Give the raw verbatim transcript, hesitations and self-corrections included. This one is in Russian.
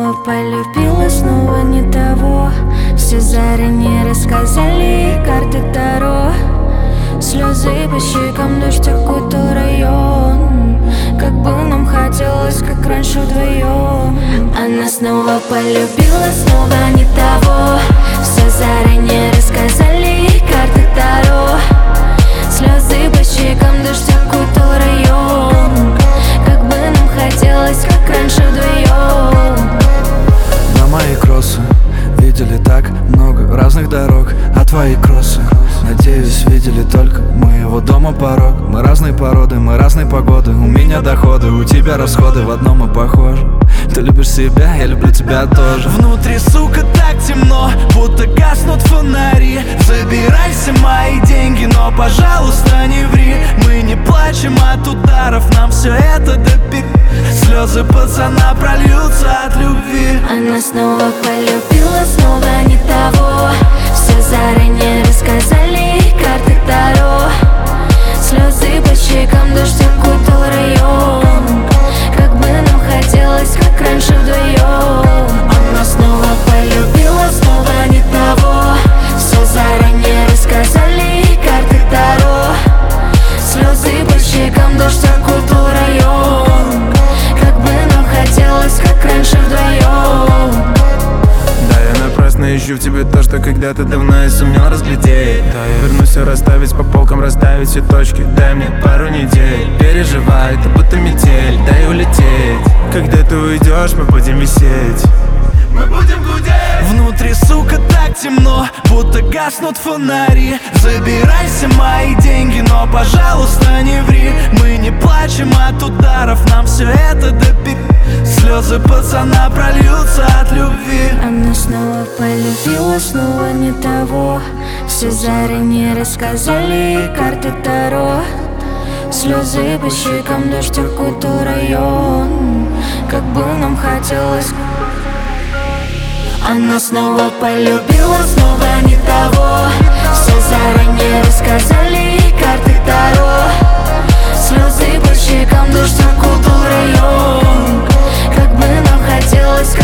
снова полюбила, снова не того. Все заранее рассказали, карты Таро. Слезы по щекам, дождь окутал район. Как бы нам хотелось, как раньше вдвоем. Она снова полюбила, снова не того. Все заранее рассказали, карты Таро. Слезы по щекам, дождь окутал район. Как бы нам хотелось, как раньше вдвоем. На мои кроссы видели так много разных дорог, а твои кроссы, надеюсь, видели только моего дома порог. Мы разные породы, мы разные погоды. У меня доходы, у тебя расходы, в одном мы похожи. Ты любишь себя, я люблю тебя тоже. Внутри, сука, так темно, будто гаснут фонари. Забирайся мои деньги, но, пожалуйста, не ври. Мы не плачем от ударов, нам все это допи. Слезы пацана прольются от любви. Она снова полюбила, снова не того. Все заранее рассказали, карты Таро. Слезы по щекам, дождь окутал район. Как бы нам хотелось, как раньше вдвоем. Она снова полюбила, снова не того. Все заранее рассказали, карты Таро. Слезы по щекам, дождь окутал район. Как бы нам хотелось, как раньше вдвоем. Да, я напрасно ищу в тебе то, что когда-то давно я сумел разглядеть. Да, я вернусь расставить по полкам, расставить все точки. Дай мне пару недель, переживай, это будто метель. Дай улететь, когда ты уйдешь, мы будем висеть. Мы будем гудеть. Внутри, сука, так темно, будто гаснут фонари. Забирайся мои деньги, но, пожалуйста, не ври. Мы не плачем от ударов, нам все это допи. Слезы пацана прольются от любви. Она снова полюбила, снова не того. Все заранее рассказали, карты Таро. Слезы по щекам, дождь окутал район. Как бы нам хотелось. Она снова полюбила, снова не того. Все заранее рассказали, карты Таро. Слезы по щекам, дождь окутал район. Как бы нам хотелось.